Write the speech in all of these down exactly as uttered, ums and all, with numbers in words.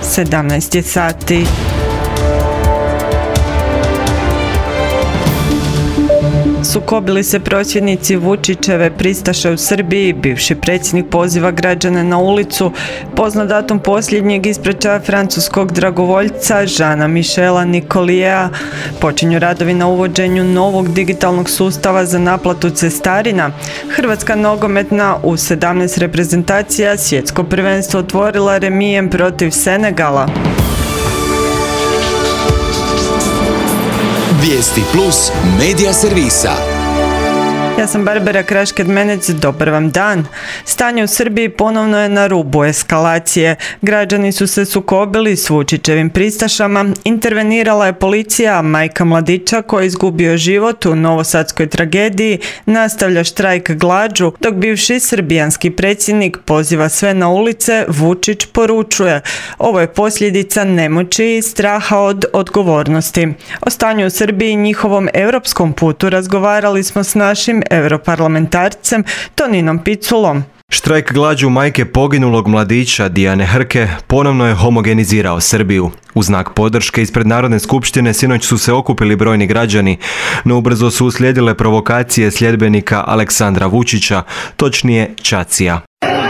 sedamnaest je sati. Sukobili se prosvjednici Vučićeve pristaše u Srbiji, bivši predsjednik poziva građane na ulicu, poznat datum posljednjeg ispraćaja francuskog dragovoljca Jeana Michela Nicoliera, počinju radovi na uvođenju novog digitalnog sustava za naplatu cestarina. Hrvatska nogometna u sedamnaest reprezentacija svjetsko prvenstvo otvorila remijem protiv Senegala. Vijesti plus medija servisa. Ja sam Barbara Krašked-Menec, dobar vam dan. Stanje u Srbiji ponovno je na rubu eskalacije. Građani su se sukobili s Vučićevim pristašama, intervenirala je policija, a majka mladića koji je izgubio život u novosadskoj tragediji nastavlja štrajk glađu, dok bivši srbijanski predsjednik poziva sve na ulice, Vučić poručuje: ovo je posljedica nemoći i straha od odgovornosti. O stanju u Srbiji i njihovom europskom putu razgovarali smo s našim europarlamentarcem Toninom Piculom. Štrajk glađu majke poginulog mladića Dijane Hrke ponovno je homogenizirao Srbiju. U znak podrške ispred Narodne skupštine sinoć su se okupili brojni građani, no ubrzo su uslijedile provokacije sljedbenika Aleksandra Vučića, točnije Čacija.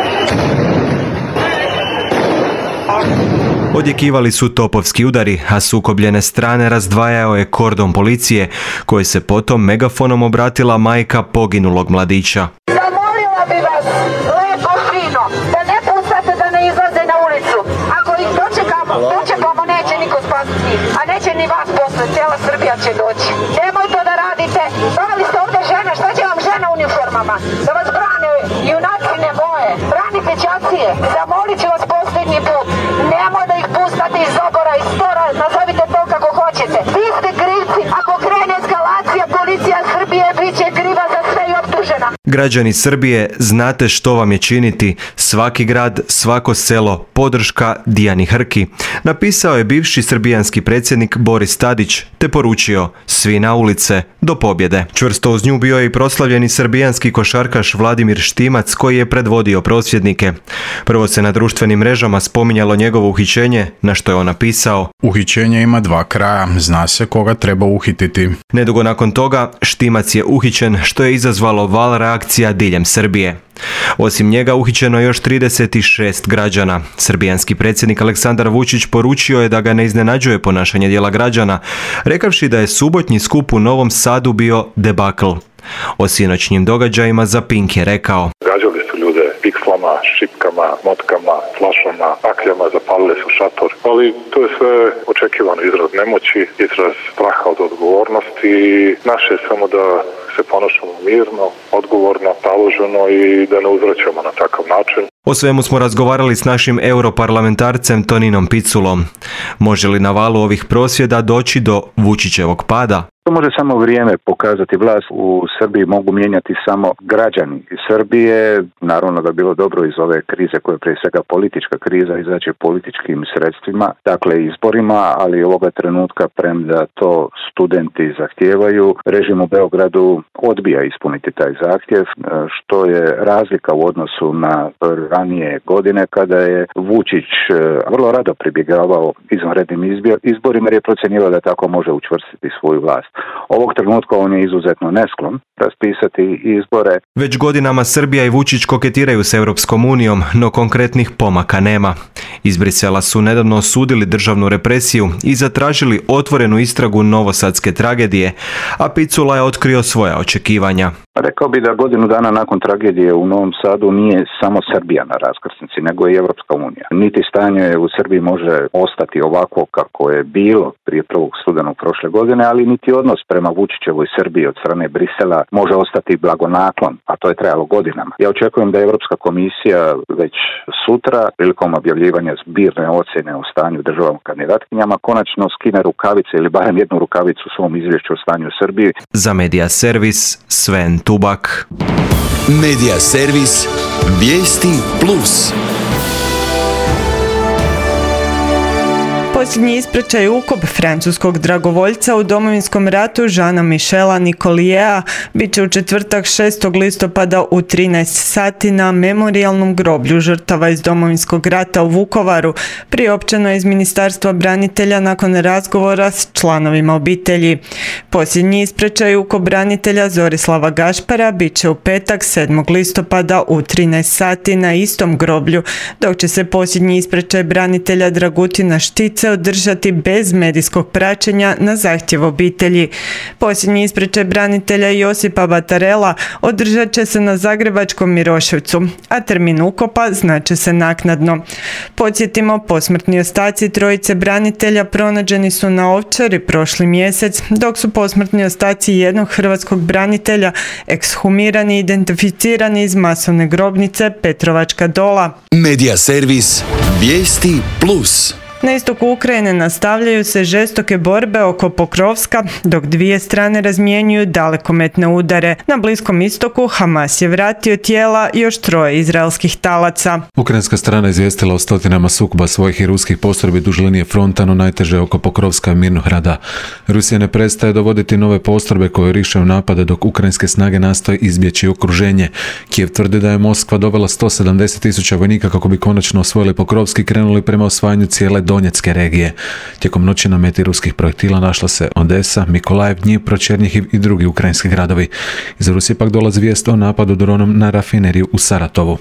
Odjekivali su topovski udari, a sukobljene strane razdvajao je kordon policije, koji se potom megafonom obratila majka poginulog mladića. Zamolila bi vas, lepo fino, da ne pustate da ne izlaze na ulicu. Ako ih dočekamo, dočekamo, neće niko spasiti, a neće ni vas posle, cijela Srbija će doći. Nemoj to da radite, doveli ste ovdje žene, šta će vam žena u uniformama? Da vas brane junačine boje, branite Čacije, zamolit ću vas posljednji put. Nemoj da ih pustate iz obora, iz stora, nazovite to kako hoćete. Vi ste krivci, ako krene eskalacija, policija Srbije bit će kriva za sve i optužena. Građani Srbije, znate što vam je činiti, svaki grad, svako selo, podrška Dijani Hrki, napisao je bivši srbijanski predsjednik Boris Tadić, te poručio: svi na ulice do pobjede. Čvrsto uz nju bio je i proslavljeni srbijanski košarkaš Vladimir Štimac, koji je predvodio prosvjednike. Prvo se na društvenim mrežama spominjalo njegovo uhićenje, na što je on napisao: uhićenje ima dva kraja, zna se koga treba uhititi. Nedugo nakon toga Štimac je uhićen, što je izazvalo val reakcija diljem Srbije. Osim njega uhićeno je još trideset šest građana. Srbijanski predsjednik Aleksandar Vučić poručio je da ga ne iznenađuje ponašanje dijela građana, rekavši da je subotnji skup u Novom Sadu bio debakl. O sinoćnjim događajima za Pink je rekao: gađali su ljude pikslama, šipkama, motkama, flašama, akljama, zapalili su šator. Ali to je sve očekivano izraz nemoći, izraz straha od odgovornosti i naše je samo da se ponašamo mirno, odgovorno, taloženo i da ne uzvraćamo na takav način. O svemu smo razgovarali s našim europarlamentarcem Toninom Piculom. Može li na valu ovih prosvjeda doći do Vučićevog pada? To može samo vrijeme pokazati. Vlast u Srbiji mogu mijenjati samo građani iz Srbije. Naravno da bi bilo dobro iz ove krize koja je prije svega politička kriza izaći političkim sredstvima, dakle izborima, ali ovoga trenutka premda to studenti zahtijevaju, režim u Beogradu odbija ispuniti taj zahtjev, što je razlika u odnosu na ranije godine kada je Vučić vrlo rado pribjegavao izvanrednim izborima jer je procjenjivao da tako može učvrstiti svoju vlast. Ovog trenutka on je izuzetno nesklon raspisati izbore. Već godinama Srbija i Vučić koketiraju s Europskom unijom, no konkretnih pomaka nema. Iz Brisela su nedavno osudili državnu represiju i zatražili otvorenu istragu novosadske tragedije, a Picula je otkrio svoja očekivanja. Rekao bi da godinu dana nakon tragedije u Novom Sadu nije samo Srbija na raskrsnici, nego i Evropska unija. Niti stanje u Srbiji može ostati ovako kako je bilo prije prvog studenog prošle godine, ali niti odnos prema Vučićevoj Srbiji od strane Brisela može ostati blagonaklon, a to je trajalo godinama. Ja očekujem da Europska komisija već sutra, prilikom objavljivanja zbirne ocjene o stanju državama kandidatkinjama, konačno skine rukavice ili barem jednu rukavicu u svom izvješću o stanju u Srbiji. Za Medija Servis, Sven Tubak. Medija Servis, Vijesti plus. Posljednji ispraćaj ukop francuskog dragovoljca u Domovinskom ratu Jeana Michela Nicoliera bit će u četvrtak šestog listopada u trinaest sati na memorijalnom groblju žrtava iz Domovinskog rata u Vukovaru, priopćeno je iz Ministarstva branitelja nakon razgovora s članovima obitelji. Posljednji ispraćaj ukop branitelja Zorislava Gašpara bit će u petak sedmog listopada u trinaest sati na istom groblju, dok će se posljednji ispraćaj branitelja Dragutina Štice održati bez medijskog praćenja na zahtjev obitelji. Posljednji ispraćaj branitelja Josipa Batarela održat će se na zagrebačkom Miroševcu, a termin ukopa znače se naknadno. Podsjetimo, posmrtni ostaci trojice branitelja pronađeni su na Ovčari prošli mjesec, dok su posmrtni ostaci jednog hrvatskog branitelja ekshumirani i identificirani iz masovne grobnice Petrovačka Dola. Medija servis Vijesti plus. Na istoku Ukrajine nastavljaju se žestoke borbe oko Pokrovska, dok dvije strane razmjenjuju dalekometne udare. Na Bliskom istoku Hamas je vratio tijela još troje izraelskih talaca. Ukrajinska strana izvijestila o stotinama sukoba svojih i ruskih postrojbi duž linije fronta, no najteže oko Pokrovska i Mirnohrada. Rusija ne prestaje dovoditi nove postrojbe koje rišaju napade, dok ukrajinske snage nastoje izbjeći okruženje. Kijev tvrdi da je Moskva dovela sto sedamdeset tisuća vojnika kako bi konačno osvojili Pokrovski i krenuli prema osvajanju cijele Donjecke regije. Tijekom noći na meti ruskih projektila našla se Odesa, Mikolajev, Dnjipro, Černjihiv i drugi ukrajinski gradovi. Iz Rusije pak dolazi vijest o napadu dronom na rafineriju u Saratovu.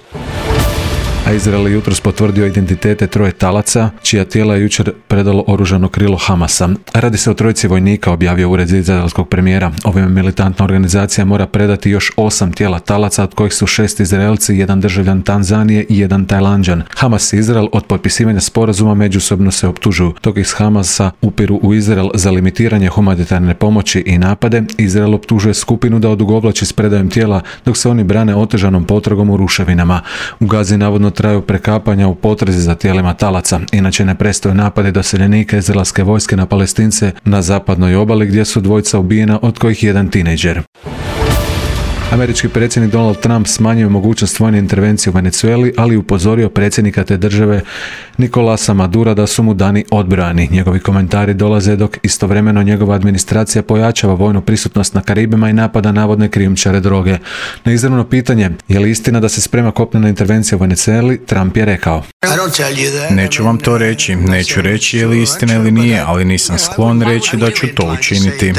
A Izrael je jutros potvrdio identitete troje talaca, čija tijela je jučer predalo oružano krilo Hamasa. Radi se o trojici vojnika, objavio ured izraelskog premijera. Ovime militantna organizacija mora predati još osam tijela talaca, od kojih su šest Izraelci, jedan državljan Tanzanije i jedan Tajlanđan. Hamas i Izrael od potpisivanja sporazuma međusobno se optužuju. Dok iz Hamasa upiru u Izrael za limitiranje humanitarne pomoći i napade, Izrael optužuje skupinu da odugovlači s predajom tijela, dok se oni brane otežanom potragom u ruševinama. U Gazi navodno traju prekapanja u potrazi za tijelima talaca. Inače ne prestaju napadi doseljenika izraelske vojske na Palestince na zapadnoj obali, gdje su dvojica ubijena, od kojih jedan tinejdžer. Američki predsjednik Donald Trump smanjio mogućnost vojne intervencije u Venezueli, ali upozorio predsjednika te države Nicolasa Madura da su mu dani odbrojani. Njegovi komentari dolaze dok istovremeno njegova administracija pojačava vojnu prisutnost na Karibima i napada navodne krijumčare droge. Na izravno pitanje je li istina da se sprema kopnena intervencija u Venezueli, Trump je rekao: Neću vam to reći, neću reći je li istina ili nije, ali nisam sklon reći da ću to učiniti.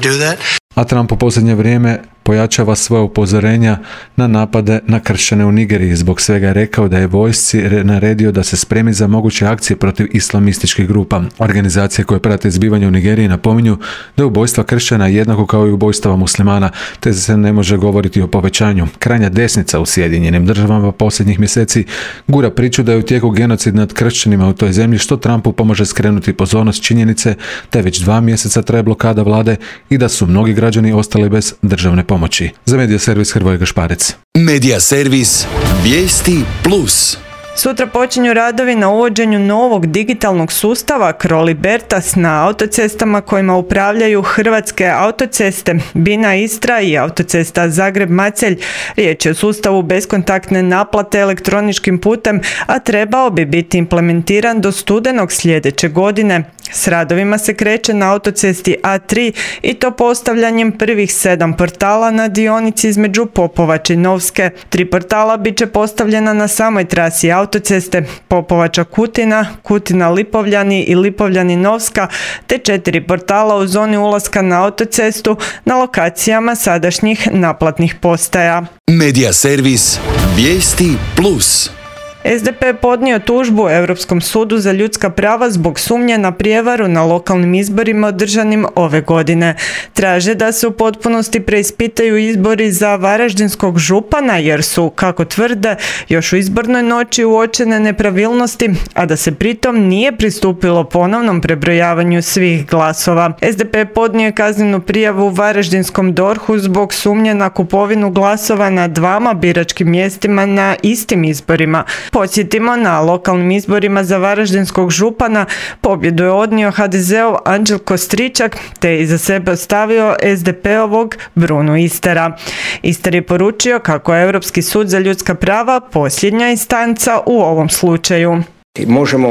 A Trump u posljednje vrijeme pojačava svoje upozorenja na napade na kršćane u Nigeriji. Zbog svega je rekao da je vojsci naredio da se spremi za moguće akcije protiv islamističkih grupa. Organizacije koje prate zbivanje u Nigeriji napominju da je ubojstva kršćana jednako kao i ubojstava muslimana, te se ne može govoriti o povećanju. Krajnja desnica u Sjedinjenim državama posljednjih mjeseci gura priču da je u tijeku genocid nad kršćanima u toj zemlji, što Trumpu pomaže skrenuti pozornost činjenice da je već dva mjeseca traje blokada vlade i da su mnogi građani ostali bez državne pomoći. Za Medija servis Hrvoje Gašparec. Medija servis Vijesti plus. Sutra počinju radovi na uvođenju novog digitalnog sustava Croli-Bertas na autocestama kojima upravljaju Hrvatske autoceste, Bina Istra i autocesta Zagreb-Macelj. Riječ je o sustavu beskontaktne naplate elektroničkim putem, a trebao bi biti implementiran do studenog sljedeće godine. S radovima se kreće na autocesti A tri i to postavljanjem prvih sedam portala na dionici između Popovače i Novske. Tri portala bit će postavljena na samoj trasi autoceste Popovača Kutina, Kutina Lipovljani i Lipovljani Novska, te četiri portala u zoni ulaska na autocestu na lokacijama sadašnjih naplatnih postaja. Medija servis Vijesti plus. S D P je podnio tužbu Europskom sudu za ljudska prava zbog sumnje na prijevaru na lokalnim izborima održanim ove godine. Traže da se u potpunosti preispitaju izbori za varaždinskog župana jer su, kako tvrde, još u izbornoj noći uočene nepravilnosti, a da se pritom nije pristupilo ponovnom prebrojavanju svih glasova. S D P podnio kaznenu prijavu Varaždinskom dorhu zbog sumnje na kupovinu glasova na dvama biračkim mjestima na istim izborima. Podsjetimo, na lokalnim izborima za varaždinskog župana pobjedu je odnio ha de zeov Anđelko Stričak, te je iza sebe ostavio es de pe-ovog Brunu Istera. Ister je poručio kako je Europski sud za ljudska prava posljednja instanca u ovom slučaju. Možemo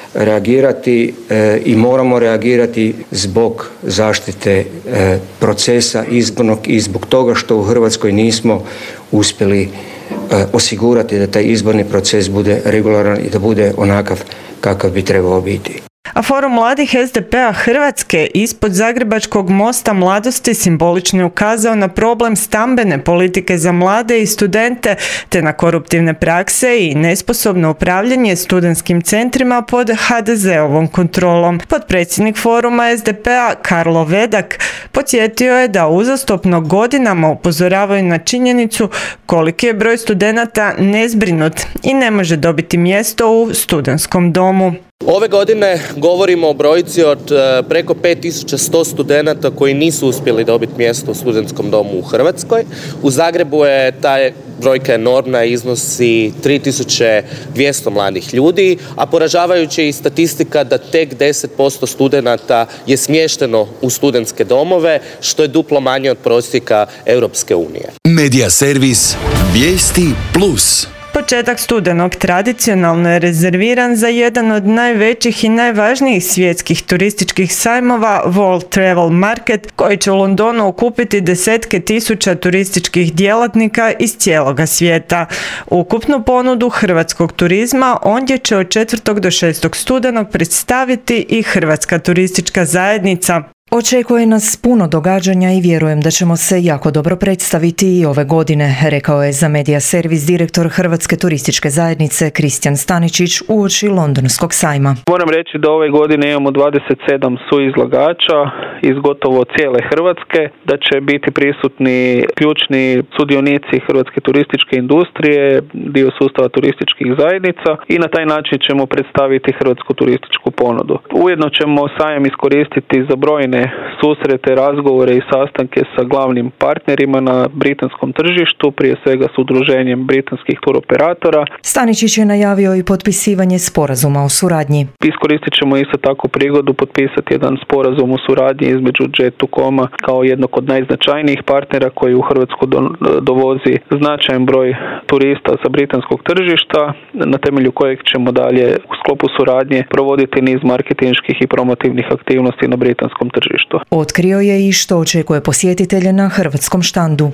reagirati e, i moramo reagirati zbog zaštite e, procesa izbornog i zbog toga što u Hrvatskoj nismo uspjeli e, osigurati da taj izborni proces bude regularan i da bude onakav kakav bi trebao biti. A Forum mladih es de pe a Hrvatske ispod Zagrebačkog mosta mladosti simbolično je ukazao na problem stambene politike za mlade i studente, te na koruptivne prakse i nesposobno upravljanje studentskim centrima pod ha de zeovom kontrolom. Potpredsjednik Foruma es de pe a Karlo Vedak podsjetio je da uzastopno godinama upozoravaju na činjenicu koliki je broj studenata nezbrinut i ne može dobiti mjesto u studentskom domu. Ove godine govorimo o brojci od preko pet tisuća sto studenata koji nisu uspjeli dobiti mjesto u studentskom domu u Hrvatskoj. U Zagrebu je ta brojka enormna, iznosi tri tisuće dvjesto mladih ljudi, a poražavajuća je i statistika da tek deset posto studenata je smješteno u studentske domove, što je duplo manje od prosjeka Europske unije. Medija servis Vijesti plus. Početak studenog tradicionalno je rezerviran za jedan od najvećih i najvažnijih svjetskih turističkih sajmova World Travel Market, koji će u Londonu okupiti desetke tisuća turističkih djelatnika iz cijeloga svijeta. Ukupnu ponudu hrvatskog turizma ondje će od četvrtog do šestog studenog predstaviti i Hrvatska turistička zajednica. Očekuje nas puno događanja i vjerujem da ćemo se jako dobro predstaviti i ove godine, rekao je za Medija servis direktor Hrvatske turističke zajednice Kristijan Staničić uoči londonskog sajma. Moram reći da ove godine imamo dvadeset sedam suizlagača iz gotovo cijele Hrvatske, da će biti prisutni ključni sudionici hrvatske turističke industrije, dio sustava turističkih zajednica i na taj način ćemo predstaviti hrvatsku turističku ponudu. Ujedno ćemo sajam iskoristiti za brojne susrete, razgovore i sastanke sa glavnim partnerima na britanskom tržištu, prije svega s udruženjem britanskih turoperatora. Staničić je najavio i potpisivanje sporazuma o suradnji. Iskoristit ćemo isto tako prigodu potpisati jedan sporazum o suradnji između Jet to Coma kao jednog od najznačajnijih partnera koji u Hrvatsku do, dovozi značajan broj turista sa britanskog tržišta, na temelju kojeg ćemo dalje u sklopu suradnje provoditi niz marketinških i promotivnih aktivnosti na britanskom tržištu. Otkrio je i što očekuje posjetitelje na hrvatskom štandu.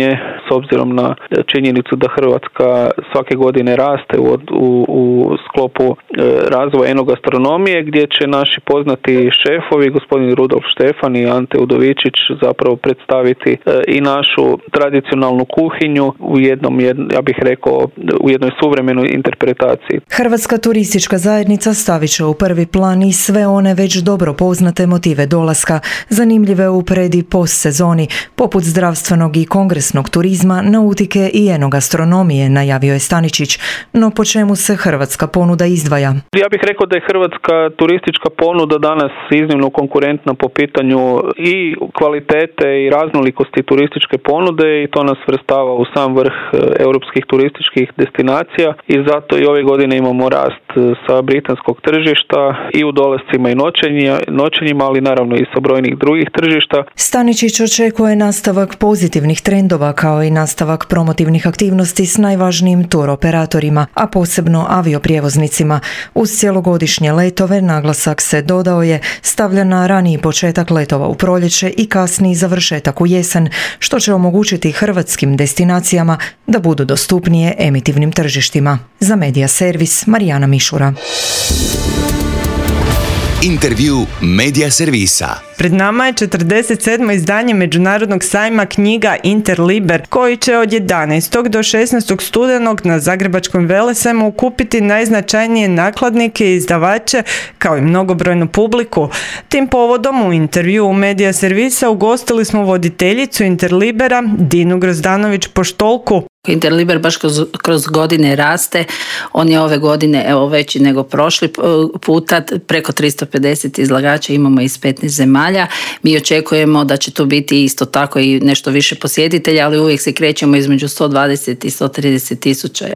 S obzirom na činjenicu da Hrvatska svake godine raste u, u, u sklopu e, razvoja enogastronomije, gdje će naši poznati šefovi, gospodin Rudolf Štefan i Ante Udovičić, zapravo predstaviti e, i našu tradicionalnu kuhinju u jednom, jed, ja bih rekao, u jednoj suvremenoj interpretaciji. Hrvatska turistička zajednica stavit će u prvi plan i sve one već dobro poznate motive dolaska, zanimljive u pred i post sezoni, poput zdravstvenog i kongresnog turizma, nautike i enogastronomije, najavio je Staničić. No po čemu se hrvatska ponuda izdvaja? Ja bih rekao da je hrvatska turistička ponuda danas iznimno konkurentna po pitanju i kvalitete i raznolikosti turističke ponude i to nas svrstava u sam vrh europskih turističkih destinacija i zato i ove godine imamo rast sa britanskog tržišta i u dolascima i noćenja, noćenjima, ali naravno i sa brojnih drugih tržišta. Staničić očekuje nastavak pozitivnih trendova kao i nastavak promotivnih aktivnosti s najvažnijim turoperatorima, a posebno avioprijevoznicima. Uz cjelogodišnje letove naglasak se, dodao je, stavlja na raniji početak letova u proljeće i kasniji završetak u jesen, što će omogućiti hrvatskim destinacijama da budu dostupnije emitivnim tržištima. Za Medija servis Marijana Mišura. Intervju Medija servisa. Pred nama je četrdeset sedmo izdanje Međunarodnog sajma knjiga Interliber, koji će od jedanaestog do šesnaestog studenog na Zagrebačkom velesajmu okupiti najznačajnije nakladnike i izdavače, kao i mnogobrojnu publiku. Tim povodom u intervju Medija servisa ugostili smo voditeljicu Interlibera Dinu Grozdanović-Poštolku. Interliber baš kroz, kroz godine raste, on je ove godine evo veći nego prošli puta, preko tristo pedeset izlagača imamo iz petnaest zemalja. Mi očekujemo da će tu biti isto tako i nešto više posjetitelja, ali uvijek se krećemo između sto dvadeset i sto trideset tisuća.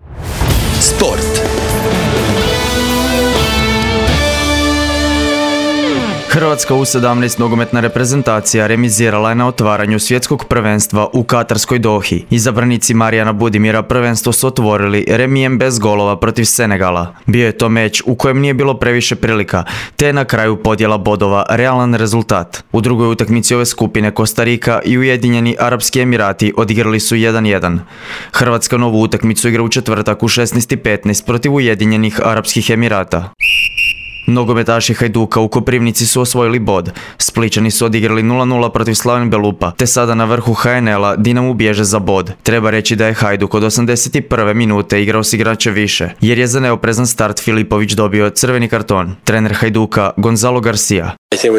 Sport. Hrvatska U sedamnaest nogometna reprezentacija remizirala je na otvaranju svjetskog prvenstva u Katarskoj Dohi. Izabranici Marijana Budimira prvenstvo su otvorili remijem bez golova protiv Senegala. Bio je to meč u kojem nije bilo previše prilika, te je na kraju podjela bodova realan rezultat. U drugoj utakmici ove skupine Kostarika i Ujedinjeni Arapski Emirati odigrali su jedan jedan. Hrvatska novu utakmicu igra u četvrtak u šesnaest i petnaest protiv Ujedinjenih Arapskih Emirata. Nogometaši Hajduka u Koprivnici su osvojili bod. Splićani su odigrali nula nula protiv Slaven Belupa, te sada na vrhu H N L-a Dinamo bježe za bod. Treba reći da je Hajduk od osamdeset prve minute igrao s igrače više, jer je za neoprezan start Filipović dobio crveni karton. Trener Hajduka Gonzalo Garcia: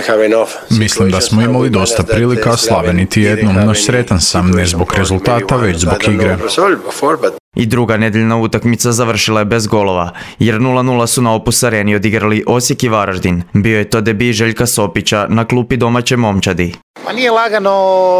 Mislim da smo imali dosta prilika, Slaven niti jednom, no sretan sam ne zbog rezultata, već zbog igre. I druga nedeljna utakmica završila je bez golova, jer nula nula su na Opus Areni odigrali Osijek i Varaždin. Bio je to debi Željka Sopića na klupi domaće momčadi. Pa nije lagano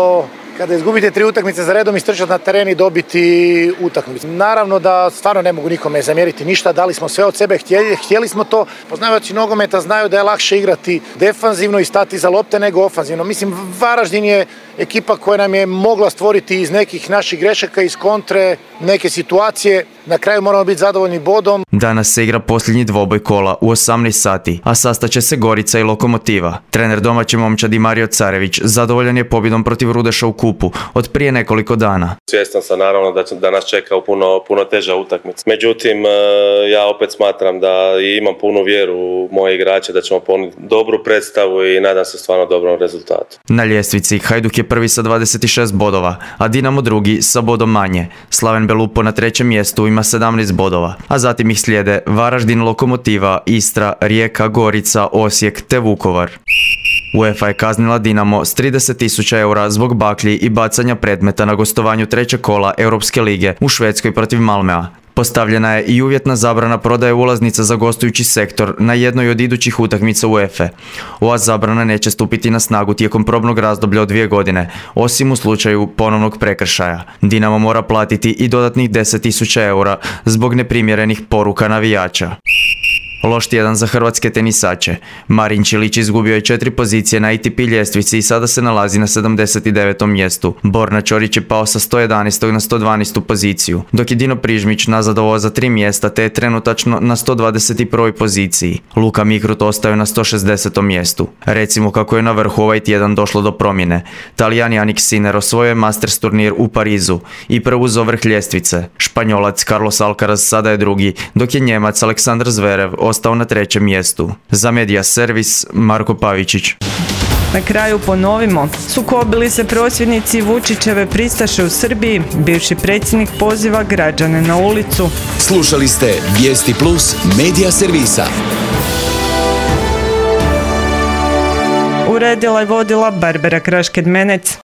kada izgubite tri utakmice za redom istrčati na teren i dobiti utakmicu. Naravno da stvarno ne mogu nikome zamjeriti ništa, dali smo sve od sebe, htjeli, htjeli smo to. Poznavajući nogometa znaju da je lakše igrati defanzivno i stati za lopte nego ofanzivno. Mislim, Varaždin je ekipa koja nam je mogla stvoriti iz nekih naših grešaka, iz kontre, neke situacije. Na kraju moramo biti zadovoljni bodom. Danas se igra posljednji dvoboj kola u osamnaest sati, a sastaće se Gorica i Lokomotiva. Trener domaće momčadi Mario Carević zadovoljan je pobjedom protiv Rudeša u kupu od prije nekoliko dana. Svjestan sam naravno da, da nas čeka u puno, puno teža utakmica. Međutim, ja opet smatram da imam punu vjeru u moje igrače da ćemo ponuditi dobru predstavu i nadam se stvarno dobrom rezultatu. Na ljestvici Hajduk je prvi sa dvadeset šest bodova, a Dinamo drugi sa bodom manje. Slaven Belupo na trećem mjestu ima sedamnaest bodova, a zatim ih slijede Varaždin, Lokomotiva, Istra, Rijeka, Gorica, Osijek te Vukovar. UEFA je kaznila Dinamo s trideset tisuća eura zbog baklji i bacanja predmeta na gostovanju trećeg kola Europske lige u Švedskoj protiv Malmea. Postavljena je i uvjetna zabrana prodaje ulaznica za gostujući sektor na jednoj od idućih utakmica UEFA. Ova zabrana neće stupiti na snagu tijekom probnog razdoblja od dvije godine, osim u slučaju ponovnog prekršaja. Dinamo mora platiti i dodatnih deset tisuća eura zbog neprimjerenih poruka navijača. Loš tjedan za hrvatske tenisače. Marin Čilić izgubio je četiri pozicije na A T P ljestvici i sada se nalazi na sedamdeset devetom mjestu. Borna Ćorić je pao sa sto jedanaeste na sto dvanaestu poziciju, dok je Dino Prižmić nazadovao za tri mjesta te je trenutačno na sto dvadeset prvoj poziciji. Luka Mikrut ostaje na sto šezdesetom mjestu. Recimo kako je na vrhu ovaj tjedan došlo do promjene. Talijan Jannik Sinner osvojio je Masters turnir u Parizu i preuzeo vrh ljestvice. Španjolac Carlos Alcaraz sada je drugi, dok je Njemac Aleksandar Zverev ostao na trećem mjestu. Za Media Servis, Marko Pavičić. Na kraju ponovimo, sukobili se prosvjednici Vučićeve pristaše u Srbiji, bivši predsjednik poziva građane na ulicu. Slušali ste Vijesti Plus Media Servisa. Uredila i vodila Barbara Krašked-Menec.